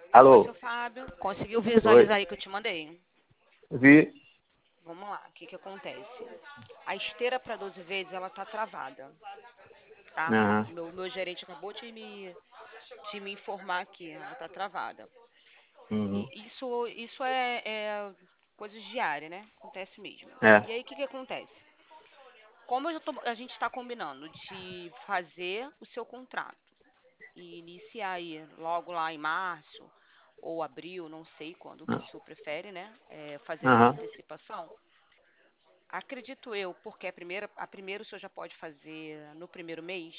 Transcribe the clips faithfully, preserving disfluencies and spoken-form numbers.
Oi, Alô? seu Fábio. Conseguiu Oi? visualizar aí que eu te mandei? Vi. Vamos lá, o que que acontece? A esteira para doze vezes, ela tá travada, tá? Aham. Meu, meu gerente acabou de me, de me informar aqui, ela tá travada. Uhum. E isso, isso é, é coisas diárias, né? Acontece mesmo. É. E aí, o que que acontece? Como eu já tô- a gente está combinando de fazer o seu contrato e iniciar aí logo lá em março ou abril, não sei quando que o senhor prefere, né? É, fazer essa Aham. antecipação. Acredito eu, porque a primeira, a primeira o senhor já pode fazer no primeiro mês.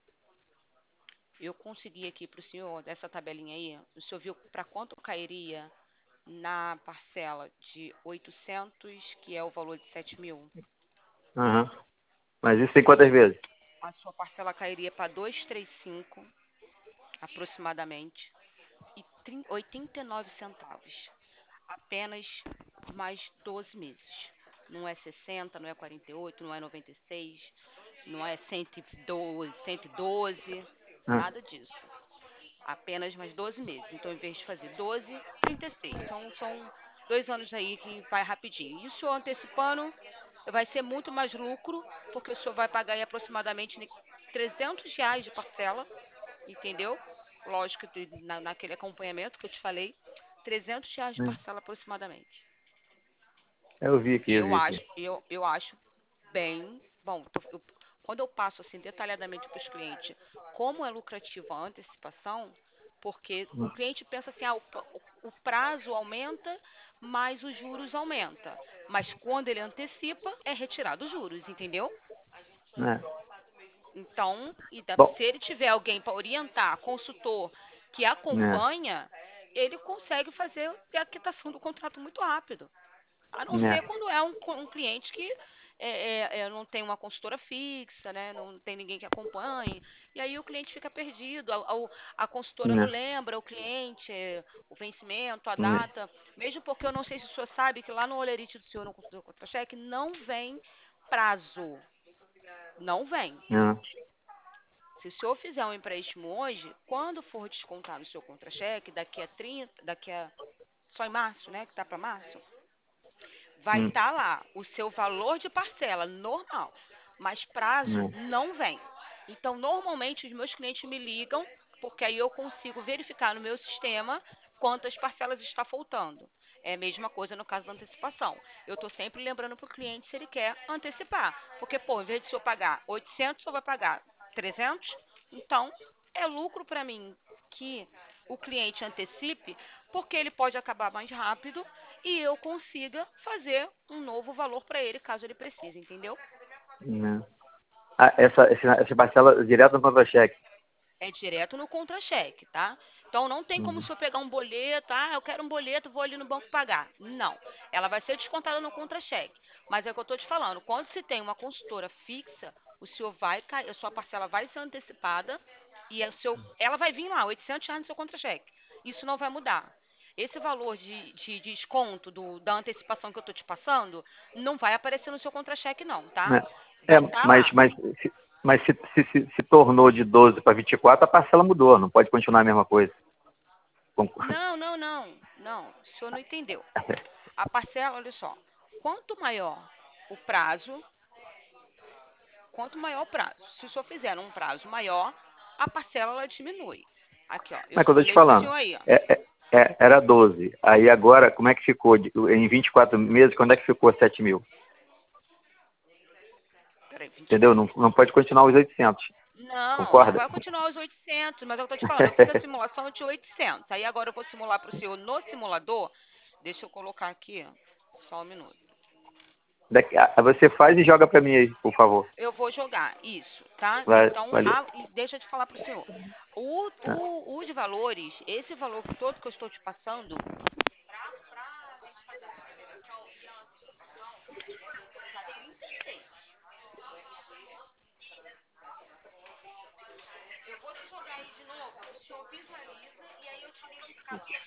Eu consegui aqui para o senhor, dessa tabelinha aí, o senhor viu para quanto cairia na parcela de oitocentos, que é o valor de sete mil? Aham. Mas isso tem quantas vezes? A sua parcela cairia para duzentos e trinta e cinco, aproximadamente, e oitenta e nove centavos. Apenas mais doze meses. Não é sessenta, não é quarenta e oito, não é noventa e seis, não é cento e doze, cento e doze, Ah, nada disso. Apenas mais doze meses. Então, em vez de fazer doze, trinta e seis. São, são dois anos aí que vai rapidinho. E o senhor antecipando vai ser muito mais lucro, porque o senhor vai pagar aí aproximadamente trezentos reais de parcela, entendeu? Lógico, na, naquele acompanhamento que eu te falei, trezentos reais de né? parcela aproximadamente. Eu vi aqui, eu Eu vi aqui. acho, eu, eu acho bem bom. Tô- eu- quando eu passo assim detalhadamente para os clientes como é lucrativa a antecipação, porque o cliente pensa assim, ah, o, pa- o prazo aumenta, mas os juros aumenta. Mas quando ele antecipa, é retirado os juros, entendeu? Né? Então, e da- Bom, se ele tiver alguém para orientar, consultor que né? acompanha, ele consegue fazer a quitação do contrato muito rápido. A não Né? ser quando é um, um cliente que é, é, é, não tem uma consultora fixa, né? Não tem ninguém que acompanhe. E aí o cliente fica perdido. A, a, a consultora não Né? lembra o cliente, é, o vencimento, a Né? data. Mesmo porque eu não sei se o senhor sabe que lá no olerite do senhor, no do contra-cheque, não vem prazo. Não vem. Né? Se o senhor fizer um empréstimo hoje, quando for descontar no seu contra-cheque, daqui a trinta, daqui a só em março, né? Que tá para março, vai Hum. estar lá o seu valor de parcela normal, mas prazo Né? não vem. Então, normalmente, os meus clientes me ligam, porque aí eu consigo verificar no meu sistema quantas parcelas está faltando. É a mesma coisa no caso da antecipação. Eu estou sempre lembrando para o cliente se ele quer antecipar. Porque, pô, em vez de se eu pagar oitocentos, eu vou pagar trezentos. Então, é lucro para mim que o cliente antecipe, porque ele pode acabar mais rápido e eu consiga fazer um novo valor para ele, caso ele precise, entendeu? Né? Ah, essa, essa, essa parcela direto no contra-cheque. É direto no contra-cheque, tá? Então não tem como Uhum. se eu pegar um boleto, ah, eu quero um boleto, vou ali no banco pagar. Não. Ela vai ser descontada no contra-cheque. Mas é o que eu estou te falando, quando se tem uma consultora fixa, o senhor vai cair, a sua parcela vai ser antecipada e o seu, ela vai vir lá, oitocentos reais no seu contra-cheque. Isso não vai mudar. Esse valor de, de, de desconto do, da antecipação que eu estou te passando não vai aparecer no seu contra-cheque, não, tá? Né? É, Vai estar mas, lá. mas, se, mas se, se, se, se tornou de doze para vinte e quatro, a parcela mudou. Não pode continuar a mesma coisa. Com- Não, não, não, não. O senhor não entendeu. A parcela, olha só, quanto maior o prazo, quanto maior o prazo. Se o senhor fizer um prazo maior, a parcela ela diminui. Aqui, ó, eu Mas é que eu tô te simulei para o falando. senhor aí, ó. É, é, é, era doze. Aí agora, como é que ficou? De- Em vinte e quatro meses, quando é que ficou sete mil? Peraí, vinte e Entendeu? quatro. Não, não pode continuar os oitocentos. Não, não Concorda? vai continuar os oitocentos, mas é o que eu tô te falando. Eu fiz a simulação de oitocentos. Aí agora eu vou simular para o senhor no simulador. Deixa eu colocar aqui, ó, só um minuto. Daqui- ah, você faz e joga para mim aí, por favor. Eu vou jogar isso, tá? Vai, Então, valeu. a- e deixa eu te falar para o senhor. O, Ah, o, os valores, esse valor todo que eu estou te passando, para a gente fazer essa simulação e a antecipação, tá trinta e seis. Eu vou te jogar aí de novo, o senhor visualiza e aí eu te ligo